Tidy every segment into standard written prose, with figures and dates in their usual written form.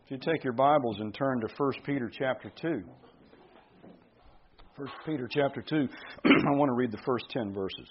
If you take your Bibles and turn to 1 Peter chapter 2. 1 Peter chapter 2, I want to read the first 10 verses.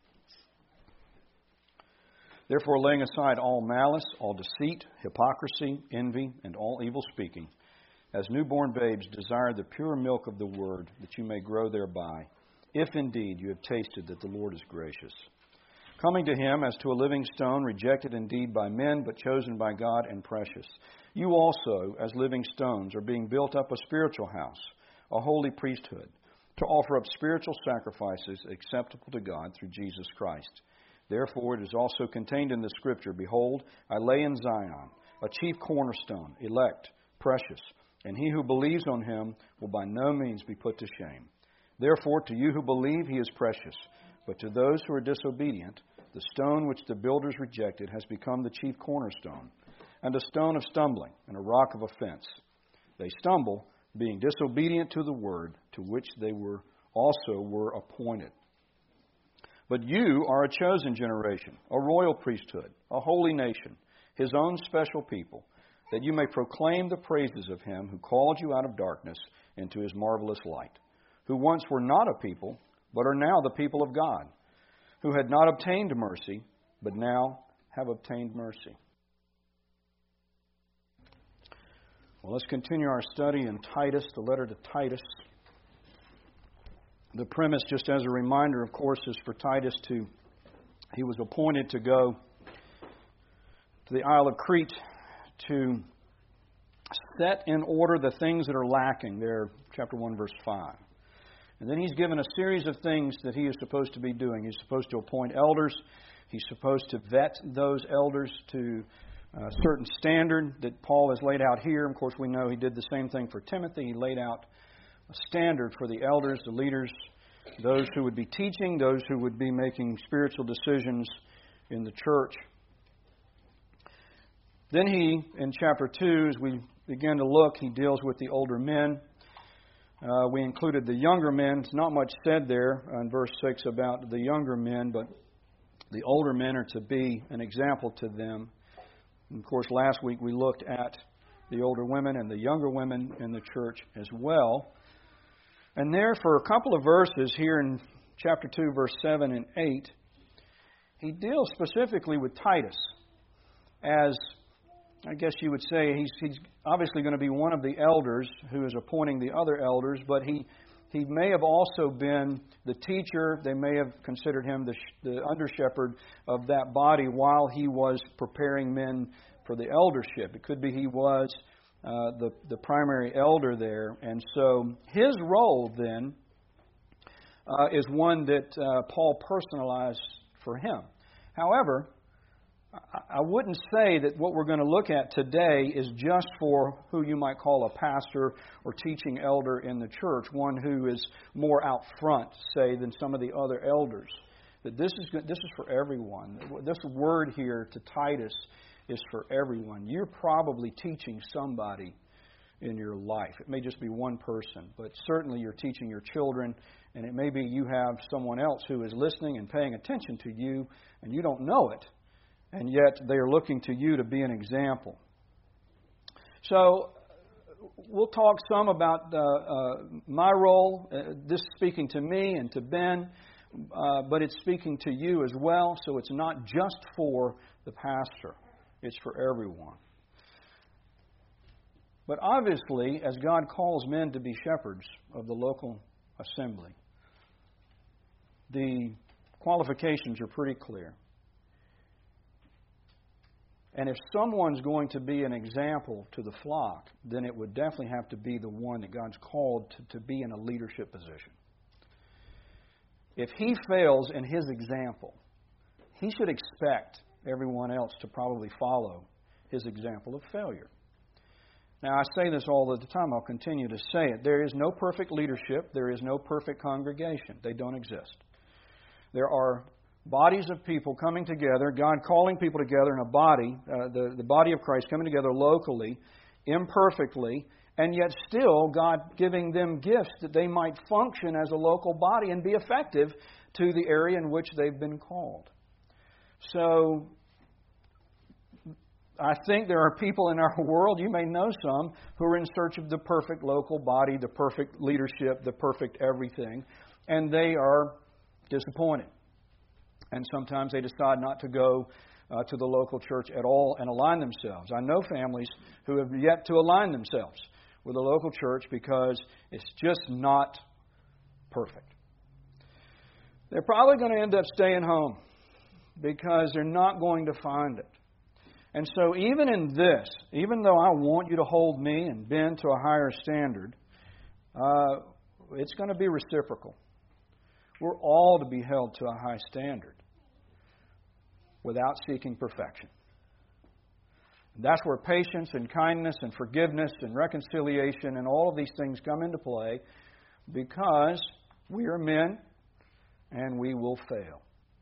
Therefore, laying aside all malice, all deceit, hypocrisy, envy, and all evil speaking, as newborn babes desire the pure milk of the Word, that you may grow thereby, if indeed you have tasted that the Lord is gracious. Coming to Him as to a living stone, rejected indeed by men, but chosen by God and precious. You also, as living stones, are being built up a spiritual house, a holy priesthood, to offer up spiritual sacrifices acceptable to God through Jesus Christ. Therefore, it is also contained in the Scripture, Behold, I lay in Zion a chief cornerstone, elect, precious, and he who believes on Him will by no means be put to shame. Therefore, to you who believe, He is precious. But to those who are disobedient, the stone which the builders rejected has become the chief cornerstone, and a stone of stumbling, and a rock of offense. They stumble, being disobedient to the word to which they were appointed. But you are a chosen generation, a royal priesthood, a holy nation, His own special people, that you may proclaim the praises of Him who called you out of darkness into His marvelous light, who once were not a people, but are now the people of God, who had not obtained mercy, but now have obtained mercy. Well, let's continue our study in Titus, the letter to Titus. The premise, just as a reminder, of course, is for Titus he was appointed to go to the Isle of Crete to set in order the things that are lacking there, chapter 1, verse 5. And then he's given a series of things that he is supposed to be doing. He's supposed to appoint elders. He's supposed to vet those elders to a certain standard that Paul has laid out here. Of course, we know he did the same thing for Timothy. He laid out a standard for the elders, the leaders, those who would be teaching, those who would be making spiritual decisions in the church. Then he, in chapter 2, as we begin to look, he deals with the older men. We included the younger men. There's not much said there in verse 6 about the younger men, but the older men are to be an example to them. And of course, last week we looked at the older women and the younger women in the church as well. And there, for a couple of verses here in chapter 2, verse 7 and 8, he deals specifically with Titus as, I guess you would say, he's obviously going to be one of the elders who is appointing the other elders, but he may have also been the teacher. They may have considered him the under-shepherd of that body while he was preparing men for the eldership. It could be he was the primary elder there. And so his role then is one that Paul personalized for him. However, I wouldn't say that what we're going to look at today is just for who you might call a pastor or teaching elder in the church, one who is more out front, say, than some of the other elders. That this is for everyone. This word here to Titus is for everyone. You're probably teaching somebody in your life. It may just be one person, but certainly you're teaching your children, and it may be you have someone else who is listening and paying attention to you, and you don't know it. And yet they are looking to you to be an example. So we'll talk some about my role. This is speaking to me and to Ben, but it's speaking to you as well. So it's not just for the pastor. It's for everyone. But obviously, as God calls men to be shepherds of the local assembly, the qualifications are pretty clear. And if someone's going to be an example to the flock, then it would definitely have to be the one that God's called to be in a leadership position. If he fails in his example, he should expect everyone else to probably follow his example of failure. Now, I say this all the time. I'll continue to say it. There is no perfect leadership. There is no perfect congregation. They don't exist. There are bodies of people coming together, God calling people together in a body, the body of Christ coming together locally, imperfectly, and yet still God giving them gifts that they might function as a local body and be effective to the area in which they've been called. So I think there are people in our world, you may know some, who are in search of the perfect local body, the perfect leadership, the perfect everything, and they are disappointed. And sometimes they decide not to go to the local church at all and align themselves. I know families who have yet to align themselves with a local church because it's just not perfect. They're probably going to end up staying home because they're not going to find it. And so even in this, even though I want you to hold me and bend to a higher standard, it's going to be reciprocal. We're all to be held to a high standard without seeking perfection. And that's where patience and kindness and forgiveness and reconciliation and all of these things come into play, because we are men and we will fail.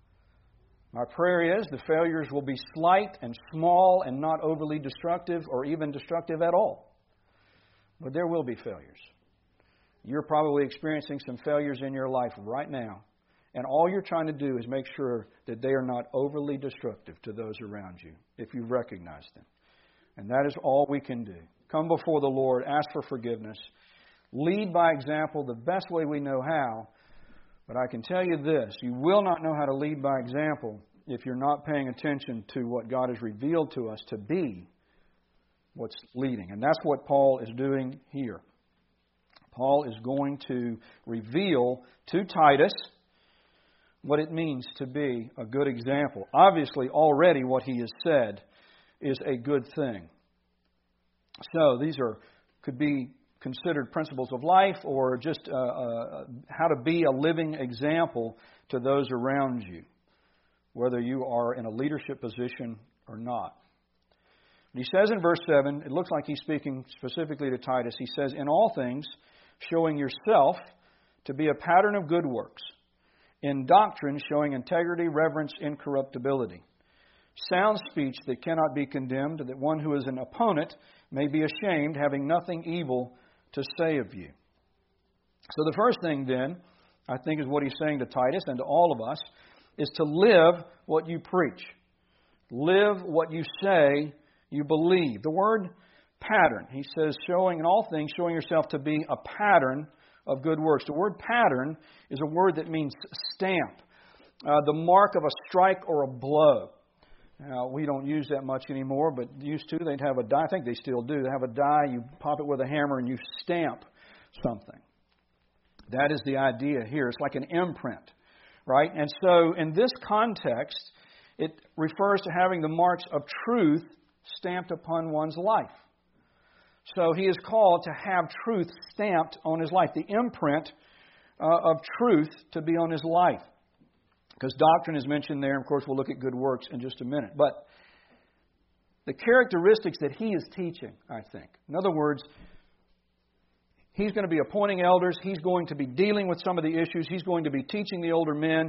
My prayer is the failures will be slight and small and not overly destructive or even destructive at all. But there will be failures. You're probably experiencing some failures in your life right now. And all you're trying to do is make sure that they are not overly destructive to those around you, if you recognize them. And that is all we can do. Come before the Lord, ask for forgiveness, lead by example the best way we know how. But I can tell you this, you will not know how to lead by example if you're not paying attention to what God has revealed to us to be what's leading. And that's what Paul is doing here. Paul is going to reveal to Titus what it means to be a good example. Obviously, already what he has said is a good thing. So these could be considered principles of life, or just how to be a living example to those around you, whether you are in a leadership position or not. He says in verse 7, it looks like he's speaking specifically to Titus. He says, "In all things, showing yourself to be a pattern of good works, in doctrine showing integrity, reverence, incorruptibility, sound speech that cannot be condemned, that one who is an opponent may be ashamed, having nothing evil to say of you." So the first thing then, I think, is what he's saying to Titus and to all of us, is to live what you preach. Live what you say you believe. The word pattern, he says, showing in all things, showing yourself to be a pattern of good works. The word pattern is a word that means stamp, the mark of a strike or a blow. Now, we don't use that much anymore, but used to, they'd have a die. I think they still do. They have a die, you pop it with a hammer, and you stamp something. That is the idea here. It's like an imprint, right? And so in this context, it refers to having the marks of truth stamped upon one's life. So he is called to have truth stamped on his life, the imprint of truth to be on his life. Because doctrine is mentioned there. Of course, we'll look at good works in just a minute. But the characteristics that he is teaching, I think. In other words, he's going to be appointing elders. He's going to be dealing with some of the issues. He's going to be teaching the older men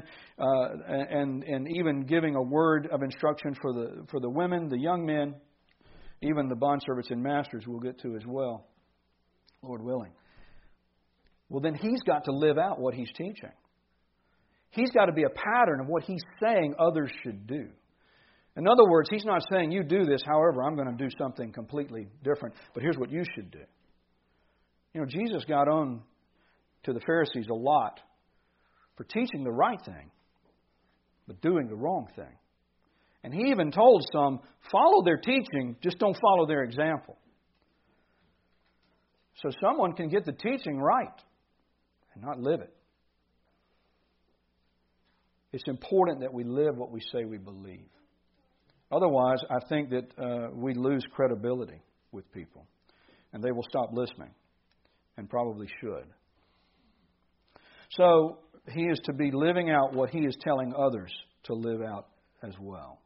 and even giving a word of instruction for the women, the young men, even the bondservants and masters we'll get to as well, Lord willing. Well, then he's got to live out what he's teaching. He's got to be a pattern of what he's saying others should do. In other words, he's not saying, you do this, however, I'm going to do something completely different, but here's what you should do. You know, Jesus got on to the Pharisees a lot for teaching the right thing, but doing the wrong thing. And he even told some, follow their teaching, just don't follow their example. So someone can get the teaching right and not live it. It's important that we live what we say we believe. Otherwise, I think that we lose credibility with people, and they will stop listening, and probably should. So he is to be living out what he is telling others to live out as well.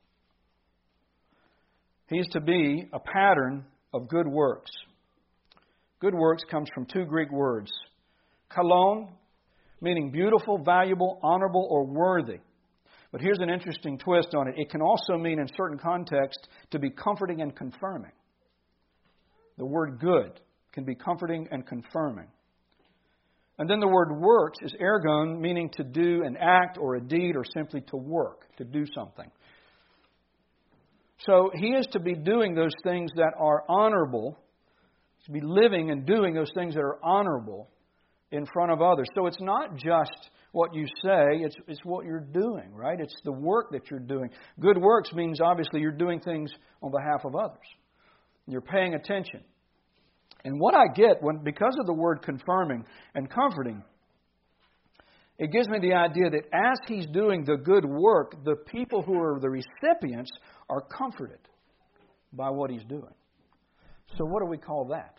He is to be a pattern of good works. Good works comes from two Greek words. Kalon, meaning beautiful, valuable, honorable, or worthy. But here's an interesting twist on it. It can also mean, in certain contexts, to be comforting and confirming. The word good can be comforting and confirming. And then the word works is ergon, meaning to do an act or a deed or simply to work, to do something. So he is to be doing those things that are honorable, to be living and doing those things that are honorable in front of others. So it's not just what you say, it's what you're doing, right? It's the work that you're doing. Good works means obviously you're doing things on behalf of others. You're paying attention. And what I get, because of the word confirming and comforting, it gives me the idea that as he's doing the good work, the people who are the recipients are comforted by what he's doing. So what do we call that?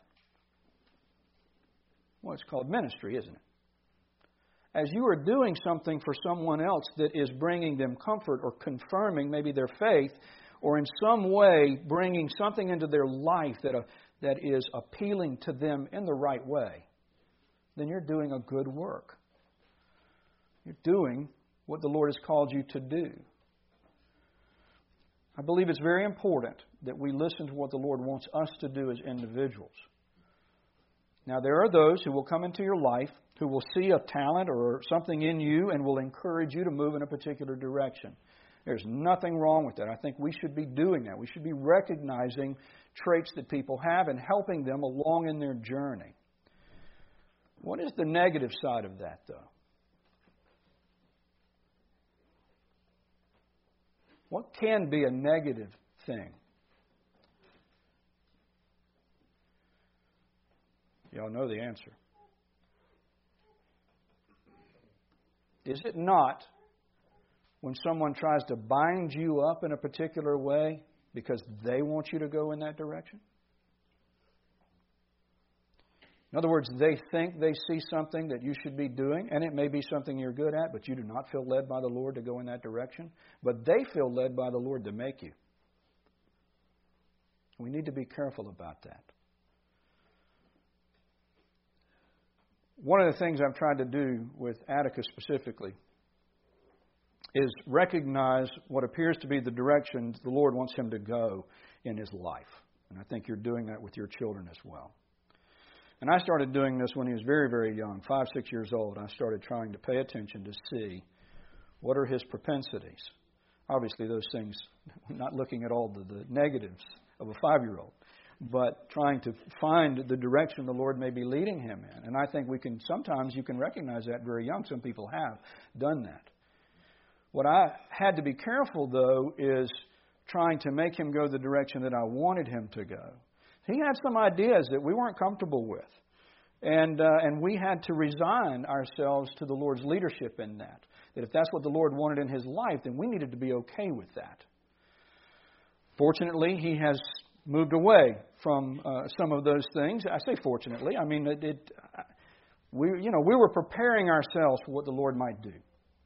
Well, it's called ministry, isn't it? As you are doing something for someone else that is bringing them comfort or confirming maybe their faith, or in some way bringing something into their life that is appealing to them in the right way, then you're doing a good work. You're doing what the Lord has called you to do. I believe it's very important that we listen to what the Lord wants us to do as individuals. Now, there are those who will come into your life who will see a talent or something in you and will encourage you to move in a particular direction. There's nothing wrong with that. I think we should be doing that. We should be recognizing traits that people have and helping them along in their journey. What is the negative side of that, though? What can be a negative thing? Y'all know the answer. Is it not when someone tries to bind you up in a particular way because they want you to go in that direction? In other words, they think they see something that you should be doing, and it may be something you're good at, but you do not feel led by the Lord to go in that direction. But they feel led by the Lord to make you. We need to be careful about that. One of the things I've tried to do with Atticus specifically is recognize what appears to be the direction the Lord wants him to go in his life. And I think you're doing that with your children as well. And I started doing this when he was very, very young, 5, 6 years old. I started trying to pay attention to see what are his propensities. Obviously, those things, not looking at all the negatives of a 5-year-old, but trying to find the direction the Lord may be leading him in. And I think sometimes you can recognize that very young. Some people have done that. What I had to be careful, though, is trying to make him go the direction that I wanted him to go. He had some ideas that we weren't comfortable with. And we had to resign ourselves to the Lord's leadership in that. That if that's what the Lord wanted in his life, then we needed to be okay with that. Fortunately, he has moved away from some of those things. I say fortunately. I mean, we were preparing ourselves for what the Lord might do.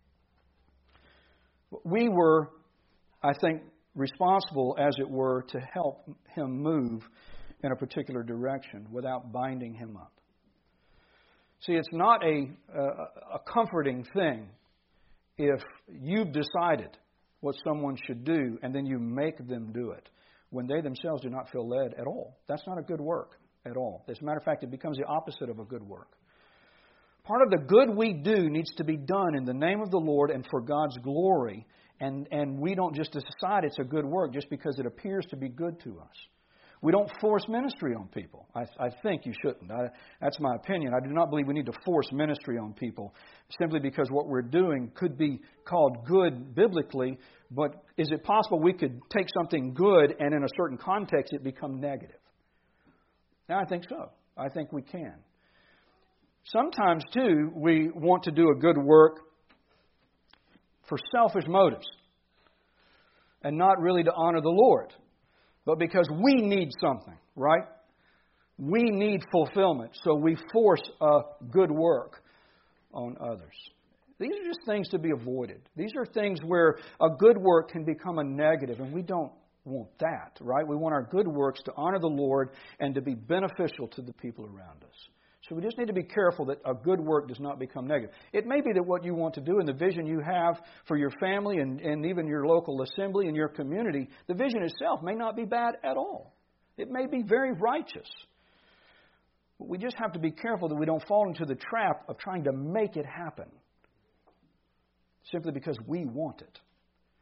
We were, I think, responsible, as it were, to help him move in a particular direction without binding him up. See, it's not a comforting thing if you've decided what someone should do and then you make them do it when they themselves do not feel led at all. That's not a good work at all. As a matter of fact, it becomes the opposite of a good work. Part of the good we do needs to be done in the name of the Lord and for God's glory. And we don't just decide it's a good work just because it appears to be good to us. We don't force ministry on people. I think you shouldn't. That's my opinion. I do not believe we need to force ministry on people simply because what we're doing could be called good biblically. But is it possible we could take something good and in a certain context it become negative? Now, I think so. I think we can. Sometimes, too, we want to do a good work for selfish motives and not really to honor the Lord, but because we need something, right? We need fulfillment, so we force a good work on others. These are just things to be avoided. These are things where a good work can become a negative, and we don't want that, right? We want our good works to honor the Lord and to be beneficial to the people around us. So we just need to be careful that a good work does not become negative. It may be that what you want to do and the vision you have for your family and even your local assembly and your community, the vision itself may not be bad at all. It may be very righteous. But we just have to be careful that we don't fall into the trap of trying to make it happen simply because we want it.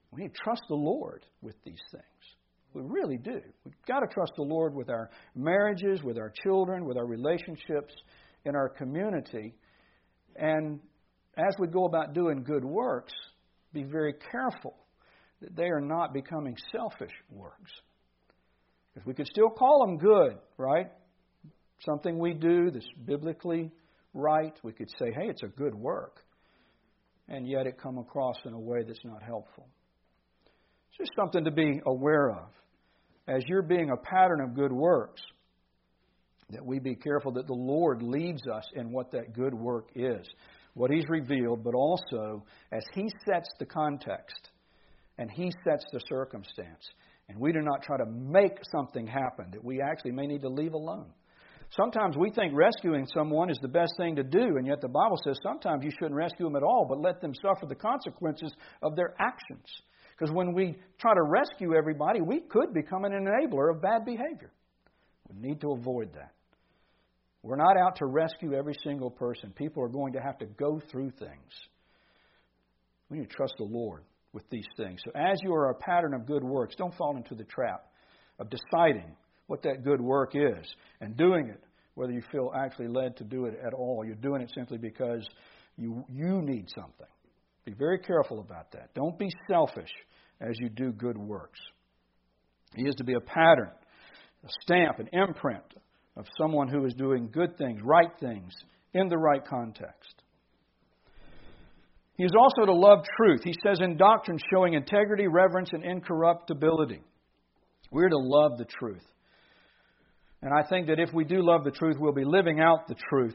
We need to trust the Lord with these things. We really do. We've got to trust the Lord with our marriages, with our children, with our relationships, in our community. And as we go about doing good works, be very careful that they are not becoming selfish works. Because we could still call them good, right? Something we do that's biblically right. We could say, hey, it's a good work. And yet it come across in a way that's not helpful. It's just something to be aware of. As you're being a pattern of good works, that we be careful that the Lord leads us in what that good work is, what He's revealed, but also as He sets the context and He sets the circumstance. And we do not try to make something happen that we actually may need to leave alone. Sometimes we think rescuing someone is the best thing to do, and yet the Bible says sometimes you shouldn't rescue them at all, but let them suffer the consequences of their actions. Because when we try to rescue everybody, we could become an enabler of bad behavior. We need to avoid that. We're not out to rescue every single person. People are going to have to go through things. We need to trust the Lord with these things. So as you are a pattern of good works, don't fall into the trap of deciding what that good work is and doing it, whether you feel actually led to do it at all. You're doing it simply because you need something. Be very careful about that. Don't be selfish as you do good works. He is to be a pattern, a stamp, an imprint of someone who is doing good things, right things, in the right context. He is also to love truth. He says in doctrine showing integrity, reverence, and incorruptibility. We're to love the truth. And I think that if we do love the truth, we'll be living out the truth.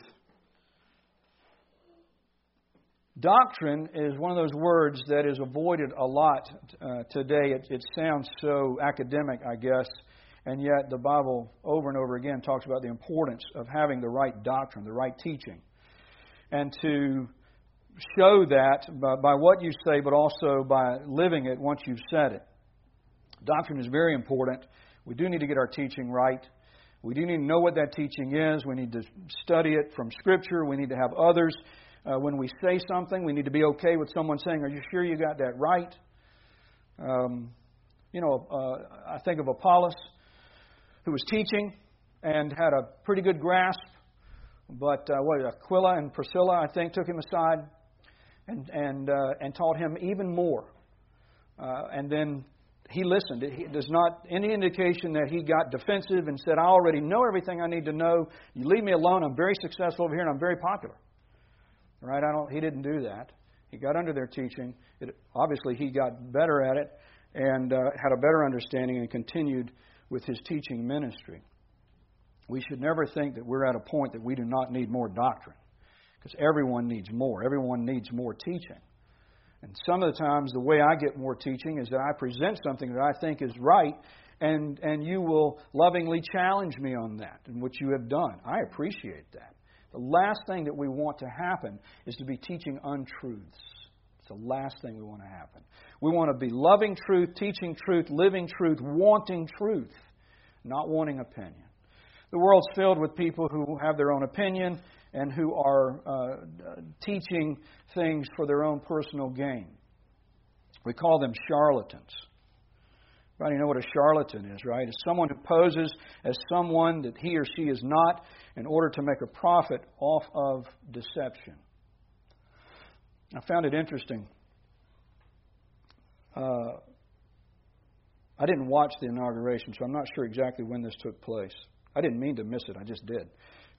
Doctrine is one of those words that is avoided a lot today. It sounds so academic, I guess, and yet the Bible over and over again talks about the importance of having the right doctrine, the right teaching. And to show that by what you say, but also by living it once you've said it. Doctrine is very important. We do need to get our teaching right. We do need to know what that teaching is. We need to study it from Scripture. We need to have others. When we say something, we need to be okay with someone saying, are you sure you got that right? I think of Apollos, who was teaching and had a pretty good grasp. But Aquila and Priscilla, I think, took him aside and taught him even more. And then he listened. There's not any indication that he got defensive and said, I already know everything I need to know. You leave me alone. I'm very successful over here and I'm very popular. Right? He didn't do that. He got under their teaching. Obviously, he got better at it and had a better understanding and continued with his teaching ministry. We should never think that we're at a point that we do not need more doctrine, because everyone needs more. Everyone needs more teaching. And some of the times the way I get more teaching is that I present something that I think is right, and you will lovingly challenge me on that, and what you have done. I appreciate that. The last thing that we want to happen is to be teaching untruths. It's the last thing we want to happen. We want to be loving truth, teaching truth, living truth, wanting truth, not wanting opinion. The world's filled with people who have their own opinion and who are teaching things for their own personal gain. We call them charlatans. Right? You know what a charlatan is, right? It's someone who poses as someone that he or she is not in order to make a profit off of deception. I found it interesting. I didn't watch the inauguration, so I'm not sure exactly when this took place. I didn't mean to miss it, I just did.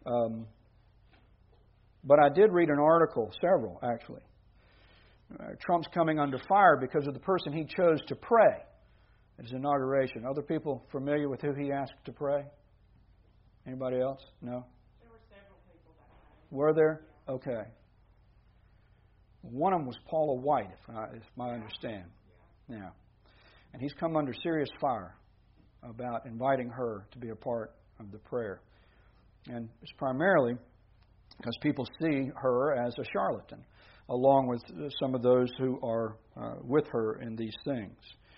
But I did read an article, several actually. Trump's coming under fire because of the person he chose to pray at his inauguration. Other people familiar with who he asked to pray? Anybody else? No? There were several people that night. Were there? Okay. One of them was Paula White, if my understanding. Yeah. And he's come under serious fire about inviting her to be a part of the prayer. And it's primarily because people see her as a charlatan, along with some of those who are with her in these things.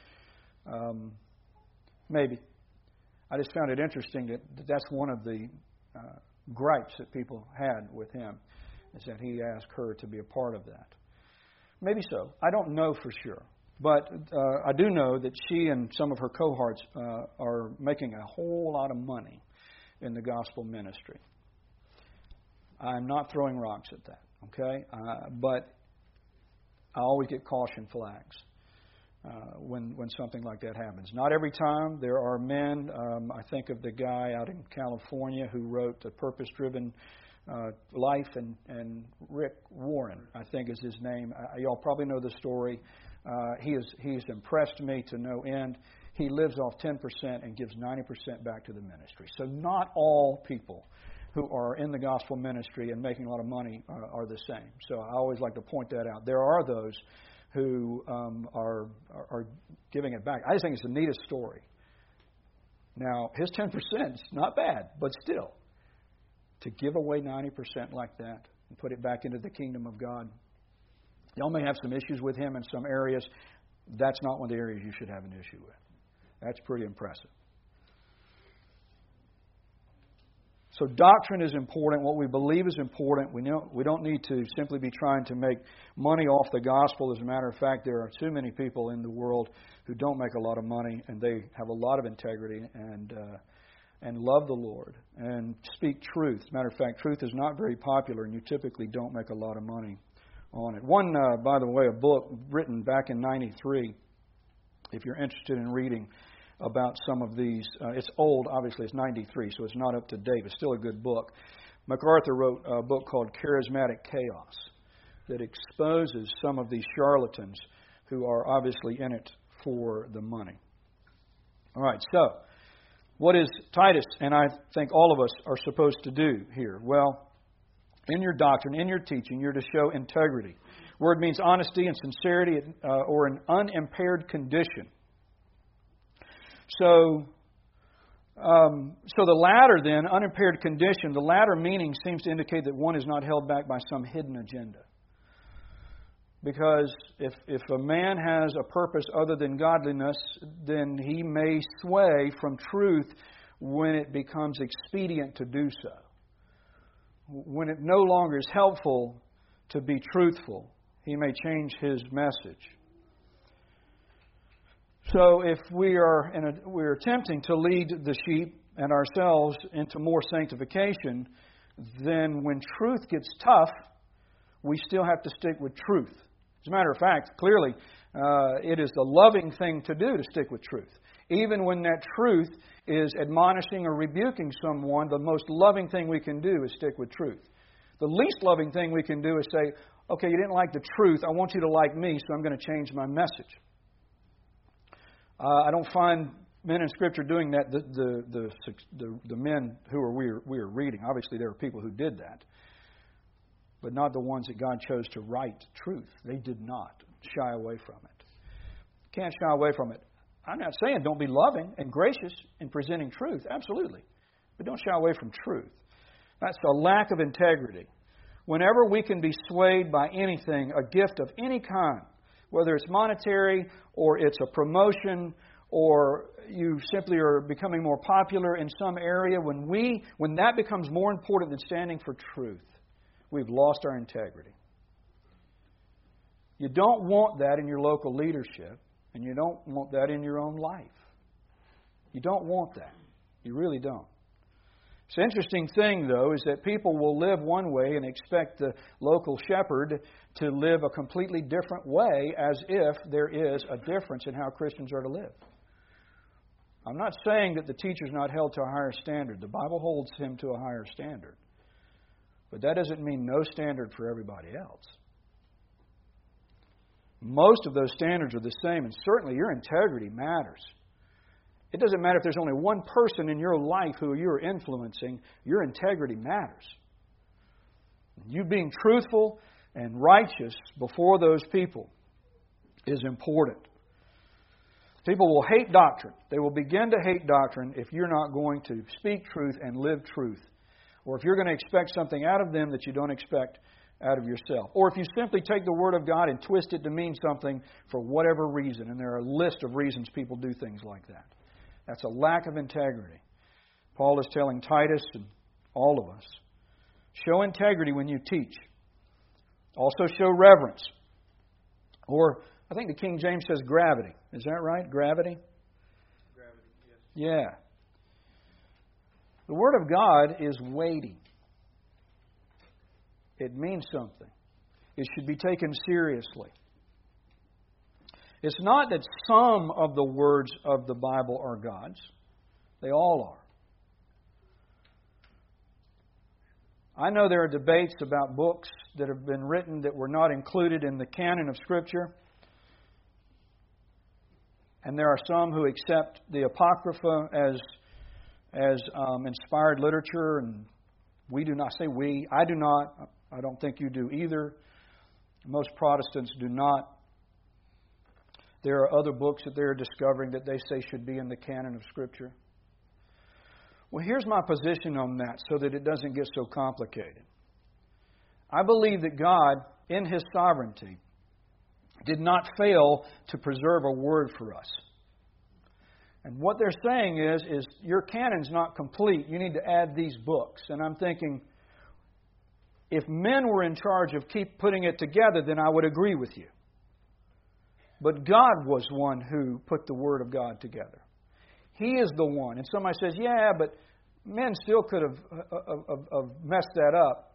Maybe. I just found it interesting that that's one of the gripes that people had with him, is that he asked her to be a part of that. Maybe so. I don't know for sure. But I do know that she and some of her cohorts are making a whole lot of money in the gospel ministry. I'm not throwing rocks at that, okay? But I always get caution flags when something like that happens. Not every time. There are men, I think of the guy out in California who wrote The Purpose-Driven Life, and Rick Warren, I think is his name. Y'all probably know the story. He's impressed me to no end. He lives off 10% and gives 90% back to the ministry. So not all people who are in the gospel ministry and making a lot of money are the same. So I always like to point that out. There are those who are giving it back. I just think it's the neatest story. Now, his 10% is not bad, but still, to give away 90% like that and put it back into the kingdom of God. Y'all may have some issues with him in some areas. That's not one of the areas you should have an issue with. That's pretty impressive. So doctrine is important. What we believe is important. We don't need to simply be trying to make money off the gospel. As a matter of fact, there are too many people in the world who don't make a lot of money, and they have a lot of integrity and love the Lord and speak truth. As a matter of fact, truth is not very popular, and you typically don't make a lot of money on it. One, by the way, a book written back in '93, if you're interested in reading about some of these. It's old, obviously, it's '93, so it's not up to date, but still a good book. MacArthur wrote a book called Charismatic Chaos that exposes some of these charlatans who are obviously in it for the money. All right, so what is Titus, and I think all of us are supposed to do here? Well, in your doctrine, in your teaching, you're to show integrity. Word means honesty and sincerity or an unimpaired condition. So the latter then, unimpaired condition, the latter meaning seems to indicate that one is not held back by some hidden agenda. Because if a man has a purpose other than godliness, then he may sway from truth when it becomes expedient to do so. When it no longer is helpful to be truthful, he may change his message. So if we're attempting to lead the sheep and ourselves into more sanctification, then when truth gets tough, we still have to stick with truth. As a matter of fact, clearly, it is the loving thing to do to stick with truth. Even when that truth is admonishing or rebuking someone, the most loving thing we can do is stick with truth. The least loving thing we can do is say, okay, you didn't like the truth, I want you to like me, so I'm going to change my message. I don't find men in Scripture doing that. The men who we are reading, obviously there are people who did that, but not the ones that God chose to write truth. They did not shy away from it. Can't shy away from it. I'm not saying don't be loving and gracious in presenting truth, absolutely, but don't shy away from truth. That's a lack of integrity. Whenever we can be swayed by anything, a gift of any kind, whether it's monetary or it's a promotion or you simply are becoming more popular in some area, when that becomes more important than standing for truth, we've lost our integrity. You don't want that in your local leadership, and you don't want that in your own life. You don't want that. You really don't. It's an interesting thing, though, is that people will live one way and expect the local shepherd to live a completely different way, as if there is a difference in how Christians are to live. I'm not saying that the teacher's not held to a higher standard. The Bible holds him to a higher standard. But that doesn't mean no standard for everybody else. Most of those standards are the same, and certainly your integrity matters. It doesn't matter if there's only one person in your life who you're influencing, your integrity matters. You being truthful and righteous before those people is important. People will hate doctrine. They will begin to hate doctrine if you're not going to speak truth and live truth. Or if you're going to expect something out of them that you don't expect out of yourself. Or if you simply take the Word of God and twist it to mean something for whatever reason. And there are a list of reasons people do things like that. That's a lack of integrity. Paul is telling Titus and all of us, show integrity when you teach. Also show reverence. Or I think the King James says gravity. Is that right? Gravity? Gravity, yes. Yeah. The Word of God is weighty. It means something. It should be taken seriously. It's not that some of the words of the Bible are God's. They all are. I know there are debates about books that have been written that were not included in the canon of Scripture. And there are some who accept the Apocrypha as inspired literature, and we do not say we. I do not. I don't think you do either. Most Protestants do not. There are other books that they're discovering that they say should be in the canon of Scripture. Well, here's my position on that so that it doesn't get so complicated. I believe that God, in His sovereignty, did not fail to preserve a word for us. And what they're saying is your canon's not complete. You need to add these books. And I'm thinking, if men were in charge of keep putting it together, then I would agree with you. But God was one who put the Word of God together. He is the one. And somebody says, yeah, but men still could have messed that up.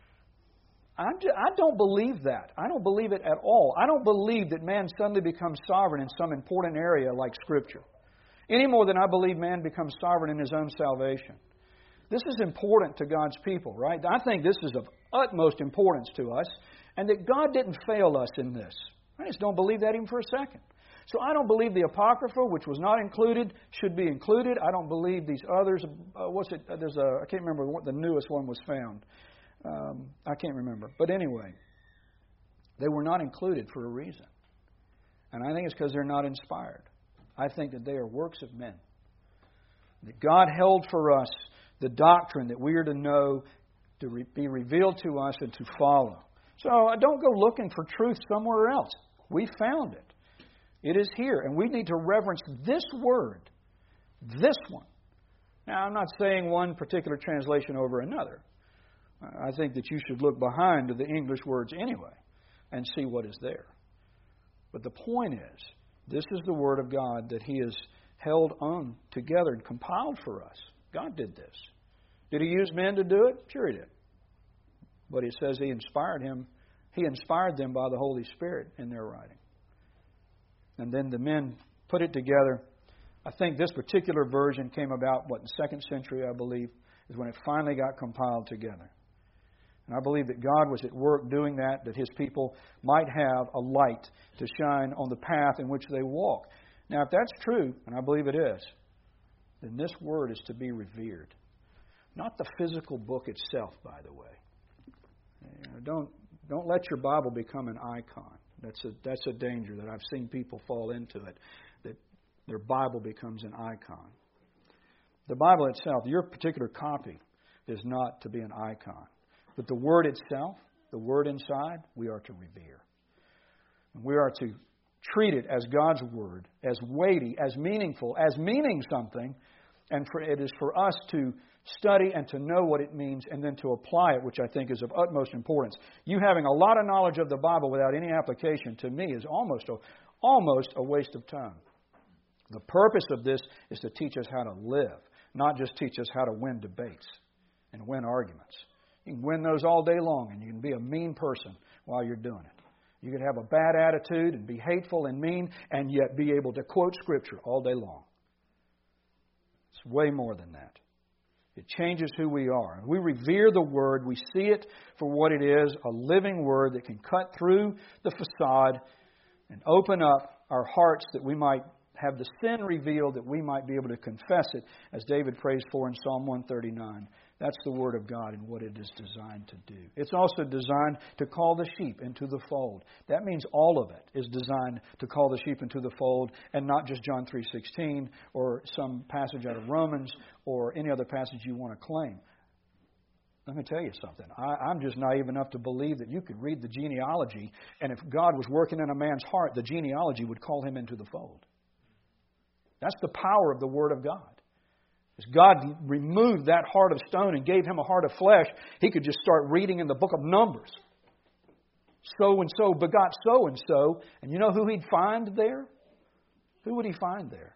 I don't believe that. I don't believe it at all. I don't believe that man suddenly becomes sovereign in some important area like Scripture. Any more than I believe man becomes sovereign in his own salvation. This is important to God's people, right? I think this is of utmost importance to us, and that God didn't fail us in this. I just don't believe that even for a second. So I don't believe the Apocrypha, which was not included, should be included. I don't believe these others. I can't remember what the newest one was found. I can't remember. But anyway, they were not included for a reason. And I think it's because they're not inspired. I think that they are works of men. That God held for us the doctrine that we are to know, to be revealed to us, and to follow. So don't go looking for truth somewhere else. We found it. It is here. And we need to reverence this word. This one. Now, I'm not saying one particular translation over another. I think that you should look behind the English words anyway and see what is there. But the point is, this is the Word of God that He has held on together and compiled for us. God did this. Did He use men to do it? Sure He did. But it says He inspired them by the Holy Spirit in their writing. And then the men put it together. I think this particular version came about, in the 2nd century, I believe, is when it finally got compiled together. And I believe that God was at work doing that His people might have a light to shine on the path in which they walk. Now, if that's true, and I believe it is, then this Word is to be revered. Not the physical book itself, by the way. Don't let your Bible become an icon. That's a danger that I've seen people fall into it, that their Bible becomes an icon. The Bible itself, your particular copy, is not to be an icon. But the Word itself, the Word inside, we are to revere. And we are to treat it as God's Word, as weighty, as meaningful, as meaning something. And it is for us to study and to know what it means and then to apply it, which I think is of utmost importance. You having a lot of knowledge of the Bible without any application, to me, is almost a waste of time. The purpose of this is to teach us how to live, not just teach us how to win debates and win arguments. You can win those all day long, and you can be a mean person while you're doing it. You can have a bad attitude and be hateful and mean, and yet be able to quote Scripture all day long. It's way more than that. It changes who we are. We revere the Word. We see it for what it is, a living Word that can cut through the facade and open up our hearts that we might have the sin revealed, that we might be able to confess it, as David prays for in Psalm 139. That's the Word of God and what it is designed to do. It's also designed to call the sheep into the fold. That means all of it is designed to call the sheep into the fold, and not just John 3:16 or some passage out of Romans or any other passage you want to claim. Let me tell you something. I'm just naive enough to believe that you could read the genealogy, and if God was working in a man's heart, the genealogy would call him into the fold. That's the power of the Word of God. As God removed that heart of stone and gave him a heart of flesh, he could just start reading in the book of Numbers. so-and-so begot so-and-so. And you know who he'd find there? Who would he find there?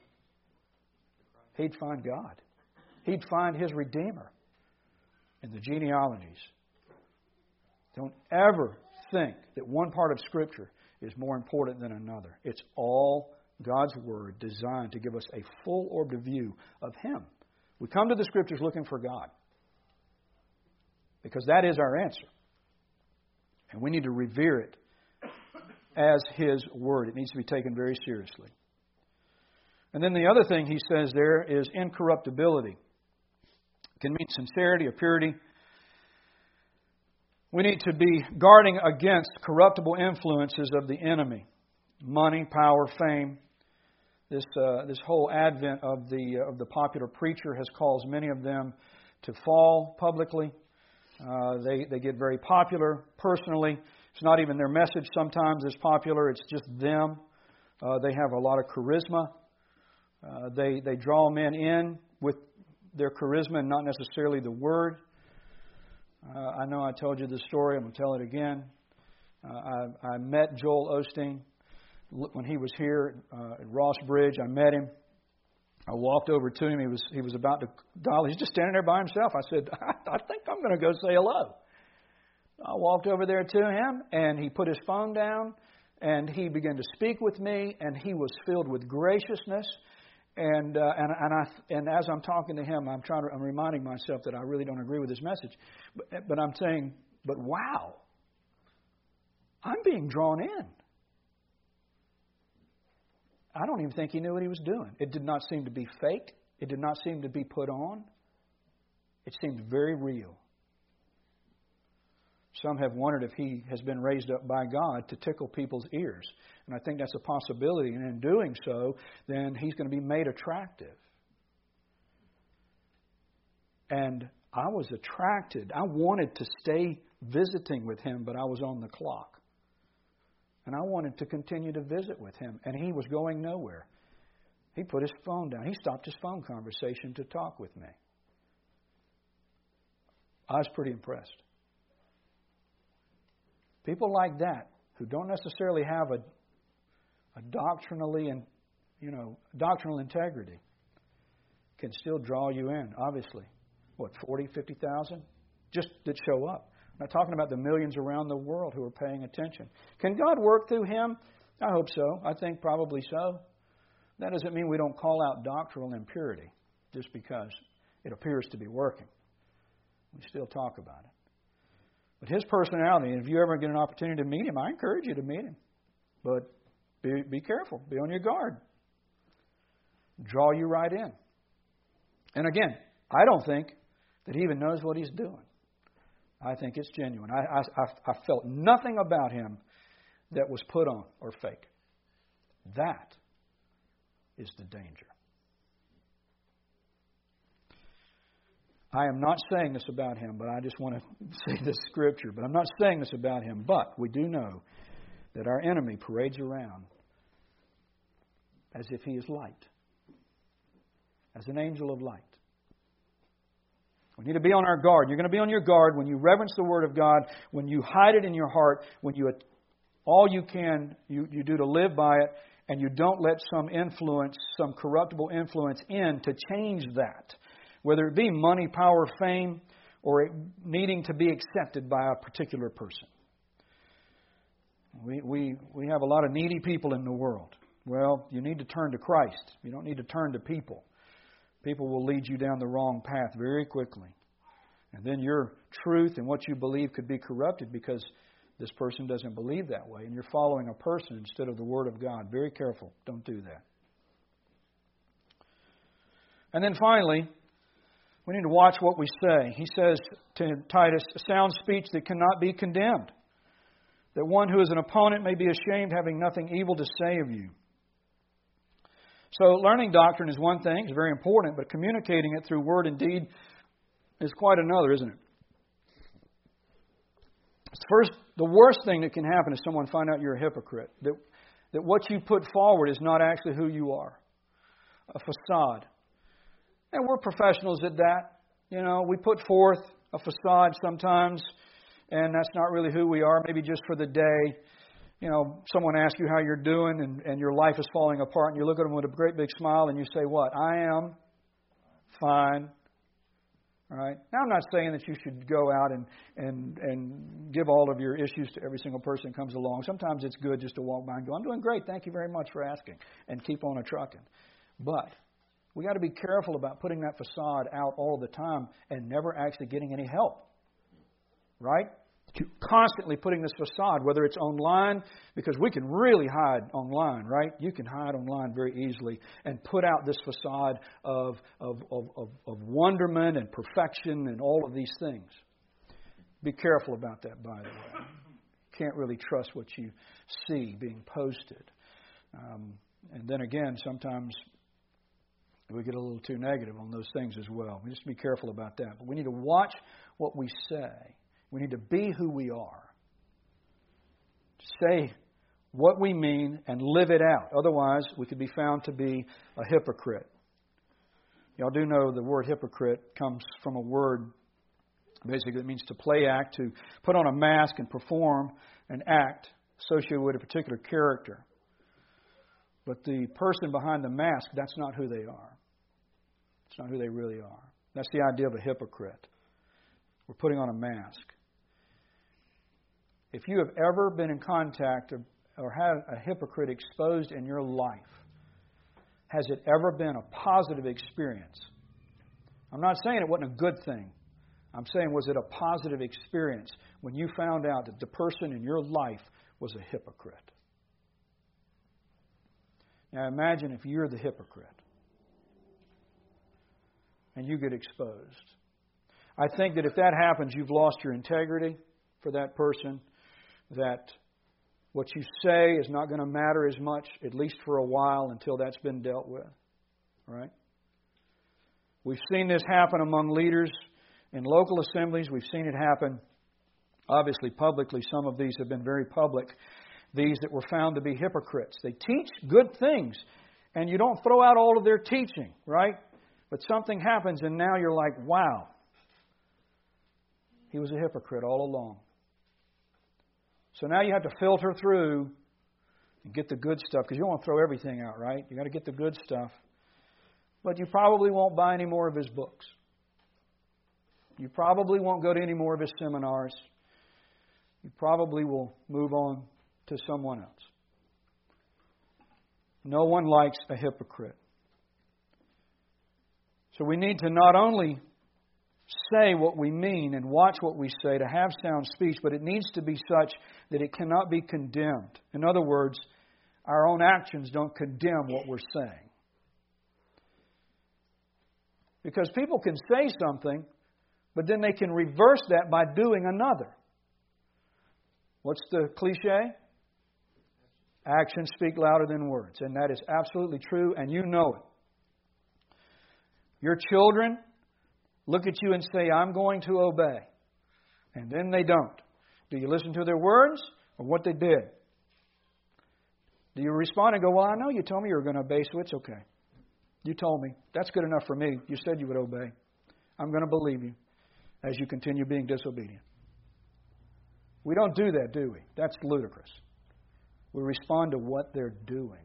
He'd find God. He'd find His Redeemer in the genealogies. Don't ever think that one part of Scripture is more important than another. It's all God's Word designed to give us a full-orbed view of Him. We come to the Scriptures looking for God because that is our answer. And we need to revere it as His Word. It needs to be taken very seriously. And then the other thing he says there is incorruptibility. It can mean sincerity or purity. We need to be guarding against corruptible influences of the enemy. Money, power, fame. This whole advent of the popular preacher has caused many of them to fall publicly. They get very popular personally. It's not even their message sometimes is popular. It's just them. They have a lot of charisma. They draw men in with their charisma and not necessarily the Word. I know I told you this story. I'm going to tell it again. I met Joel Osteen when he was here at Ross Bridge. I met him. I walked over to him. He was about to dial. He's just standing there by himself. I said, I think I'm going to go say hello. I walked over there to him, and he put his phone down, and he began to speak with me, and he was filled with graciousness. And as I'm talking to him, I'm reminding myself that I really don't agree with his message. But I'm saying, but wow, I'm being drawn in. I don't even think he knew what he was doing. It did not seem to be fake. It did not seem to be put on. It seemed very real. Some have wondered if he has been raised up by God to tickle people's ears. And I think that's a possibility. And in doing so, then he's going to be made attractive. And I was attracted. I wanted to stay visiting with him, but I was on the clock. And I wanted to continue to visit with him. And he was going nowhere. He put his phone down. He stopped his phone conversation to talk with me. I was pretty impressed. People like that, who don't necessarily have a doctrinal integrity, can still draw you in, obviously. 40, 50,000? Just that show up. I'm not talking about the millions around the world who are paying attention. Can God work through him? I hope so. I think probably so. That doesn't mean we don't call out doctrinal impurity just because it appears to be working. We still talk about it. But his personality, and if you ever get an opportunity to meet him, I encourage you to meet him. But be careful. Be on your guard. Draw you right in. And again, I don't think that he even knows what he's doing. I think it's genuine. I felt nothing about him that was put on or fake. That is the danger. I am not saying this about him, but I just want to say this scripture. But I'm not saying this about him. But we do know that our enemy parades around as if he is light, as an angel of light. We need to be on our guard. You're going to be on your guard when you reverence the Word of God, when you hide it in your heart, when you all you can you do to live by it, and you don't let some influence, some corruptible influence in to change that. Whether it be money, power, fame, or needing to be accepted by a particular person. We have a lot of needy people in the world. Well, you need to turn to Christ. You don't need to turn to people. People will lead you down the wrong path very quickly. And then your truth and what you believe could be corrupted because this person doesn't believe that way. And you're following a person instead of the Word of God. Very careful. Don't do that. And then finally, we need to watch what we say. He says to Titus, a sound speech that cannot be condemned, that one who is an opponent may be ashamed, having nothing evil to say of you. So learning doctrine is one thing, it's very important, but communicating it through word and deed is quite another, isn't it? The worst thing that can happen is someone find out you're a hypocrite, that what you put forward is not actually who you are, a facade. And we're professionals at that. You know, we put forth a facade sometimes, and that's not really who we are, maybe just for the day. You know, someone asks you how you're doing and your life is falling apart, and you look at them with a great big smile and you say, what? I am fine. All right? Now, I'm not saying that you should go out and give all of your issues to every single person that comes along. Sometimes it's good just to walk by and go, I'm doing great, thank you very much for asking, and keep on a-trucking. But we got to be careful about putting that facade out all the time and never actually getting any help. Right? Constantly putting this facade, whether it's online, because we can really hide online, right? You can hide online very easily and put out this facade of wonderment and perfection and all of these things. Be careful about that, by the way. Can't really trust what you see being posted. And then again, sometimes we get a little too negative on those things as well. We just be careful about that. But we need to watch what we say. We need to be who we are. Say what we mean and live it out. Otherwise, we could be found to be a hypocrite. Y'all do know the word hypocrite comes from a word basically that means to play act, to put on a mask and perform an act associated with a particular character. But the person behind the mask, that's not who they are. It's not who they really are. That's the idea of a hypocrite. We're putting on a mask. If you have ever been in contact or had a hypocrite exposed in your life, has it ever been a positive experience? I'm not saying it wasn't a good thing. I'm saying, was it a positive experience when you found out that the person in your life was a hypocrite? Now imagine if you're the hypocrite and you get exposed. I think that if that happens, you've lost your integrity for that person, that what you say is not going to matter as much, at least for a while, until that's been dealt with. Right? We've seen this happen among leaders in local assemblies. We've seen it happen, obviously, publicly. Some of these have been very public. These that were found to be hypocrites. They teach good things, and you don't throw out all of their teaching, right? But something happens, and now you're like, wow, he was a hypocrite all along. So now you have to filter through and get the good stuff, because you don't want to throw everything out, right? You got to get the good stuff. But you probably won't buy any more of his books. You probably won't go to any more of his seminars. You probably will move on to someone else. No one likes a hypocrite. So we need to not only say what we mean and watch what we say to have sound speech, but it needs to be such that it cannot be condemned. In other words, our own actions don't condemn what we're saying. Because people can say something, but then they can reverse that by doing another. What's the cliche? Actions speak louder than words. And that is absolutely true, and you know it. Your children look at you and say, I'm going to obey. And then they don't. Do you listen to their words or what they did? Do you respond and go, well, I know you told me you were going to obey, so it's okay. You told me. That's good enough for me. You said you would obey. I'm going to believe you as you continue being disobedient. We don't do that, do we? That's ludicrous. We respond to what they're doing.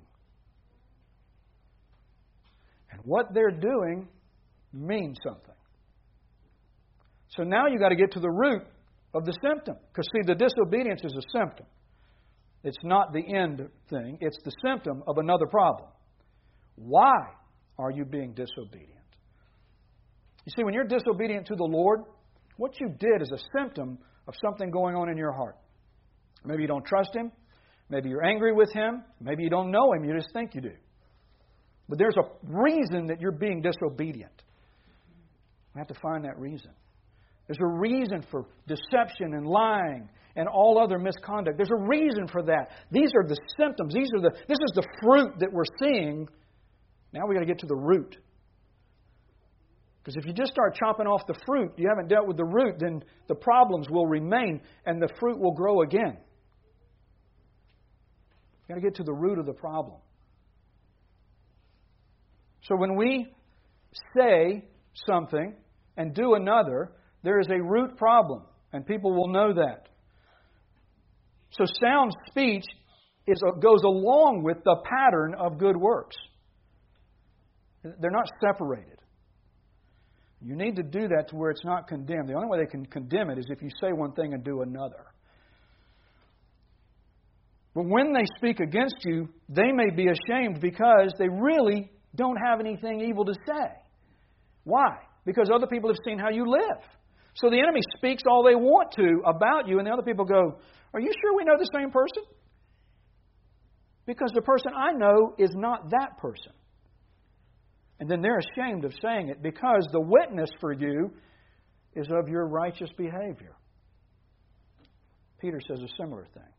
And what they're doing means something. So now you've got to get to the root of the symptom. Because, see, the disobedience is a symptom. It's not the end thing. It's the symptom of another problem. Why are you being disobedient? You see, when you're disobedient to the Lord, what you did is a symptom of something going on in your heart. Maybe you don't trust Him. Maybe you're angry with Him. Maybe you don't know Him. You just think you do. But there's a reason that you're being disobedient. We have to find that reason. There's a reason for deception and lying and all other misconduct. There's a reason for that. These are the symptoms. This is the fruit that we're seeing. Now we've got to get to the root. Because if you just start chopping off the fruit, you haven't dealt with the root, then the problems will remain and the fruit will grow again. You've got to get to the root of the problem. So when we say something and do another, there is a root problem. And people will know that. So sound speech goes along with the pattern of good works. They're not separated. You need to do that to where it's not condemned. The only way they can condemn it is if you say one thing and do another. But when they speak against you, they may be ashamed because they really don't have anything evil to say. Why? Because other people have seen how you live. So the enemy speaks all they want to about you, and the other people go, "Are you sure we know the same person?" Because the person I know is not that person. And then they're ashamed of saying it because the witness for you is of your righteous behavior. Peter says a similar thing.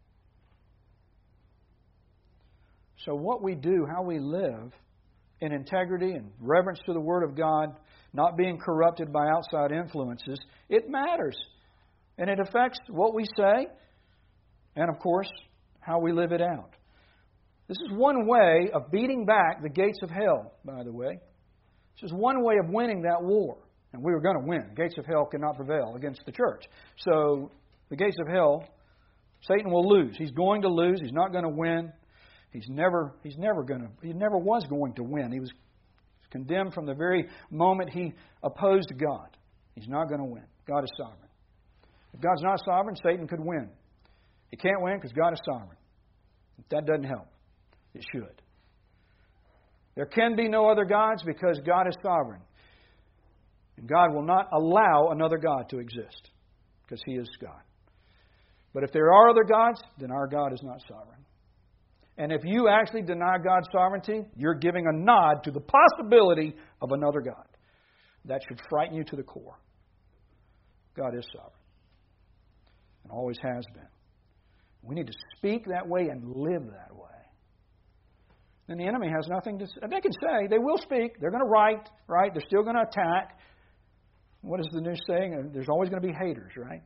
So what we do, how we live in integrity and reverence to the Word of God, not being corrupted by outside influences, it matters. And it affects what we say and, of course, how we live it out. This is one way of beating back the gates of hell, by the way. This is one way of winning that war. And we were going to win. The gates of hell cannot prevail against the church. So the gates of hell, Satan will lose. He's going to lose. He's not going to win. He never was going to win. He was condemned from the very moment he opposed God. He's not going to win. God is sovereign. If God's not sovereign, Satan could win. He can't win because God is sovereign. If that doesn't help, it should. There can be no other gods because God is sovereign. And God will not allow another God to exist because He is God. But if there are other gods, then our God is not sovereign. And if you actually deny God's sovereignty, you're giving a nod to the possibility of another God. That should frighten you to the core. God is sovereign. And always has been. We need to speak that way and live that way. Then the enemy has nothing to say. They can say, they will speak. They're going to write, right? They're still going to attack. What is the new saying? There's always going to be haters, right?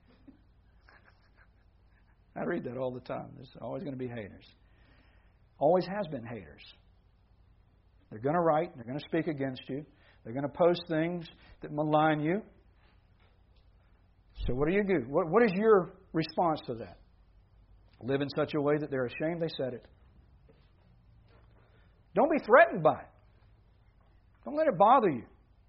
I read that all the time. There's always going to be haters. Always has been haters. They're going to write. They're going to speak against you. They're going to post things that malign you. So what do you do? What is your response to that? Live in such a way that they're ashamed they said it. Don't be threatened by it. Don't let it bother you.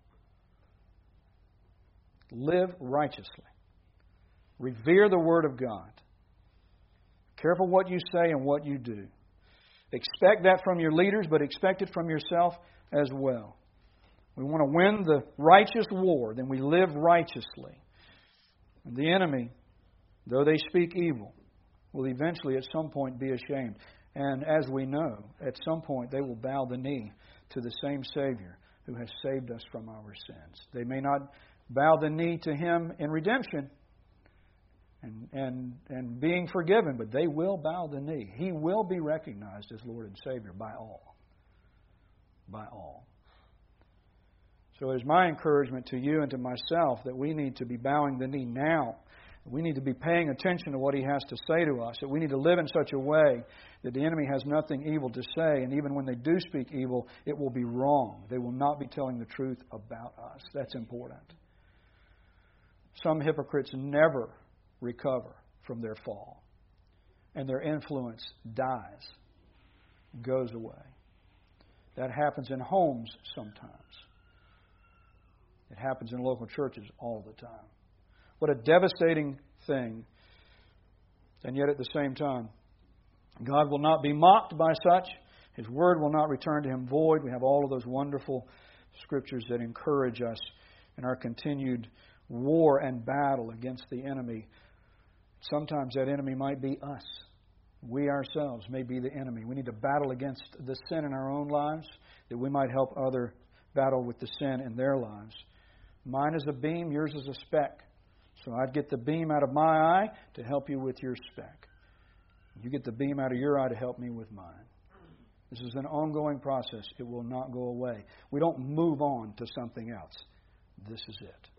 Live righteously. Revere the Word of God. Careful what you say and what you do. Expect that from your leaders, but expect it from yourself as well. We want to win the righteous war, then we live righteously. And the enemy, though they speak evil, will eventually at some point be ashamed. And as we know, at some point they will bow the knee to the same Savior who has saved us from our sins. They may not bow the knee to Him in redemption and being forgiven, but they will bow the knee. He will be recognized as Lord and Savior by all. By all. So it is my encouragement to you and to myself that we need to be bowing the knee now. We need to be paying attention to what He has to say to us. That we need to live in such a way that the enemy has nothing evil to say. And even when they do speak evil, it will be wrong. They will not be telling the truth about us. That's important. Some hypocrites never recover from their fall. And their influence dies, goes away. That happens in homes sometimes. It happens in local churches all the time. What a devastating thing. And yet at the same time, God will not be mocked by such. His word will not return to Him void. We have all of those wonderful scriptures that encourage us in our continued war and battle against the enemy. Sometimes that enemy might be us. We ourselves may be the enemy. We need to battle against the sin in our own lives that we might help others battle with the sin in their lives. Mine is a beam, yours is a speck. So I'd get the beam out of my eye to help you with your speck. You get the beam out of your eye to help me with mine. This is an ongoing process. It will not go away. We don't move on to something else. This is it.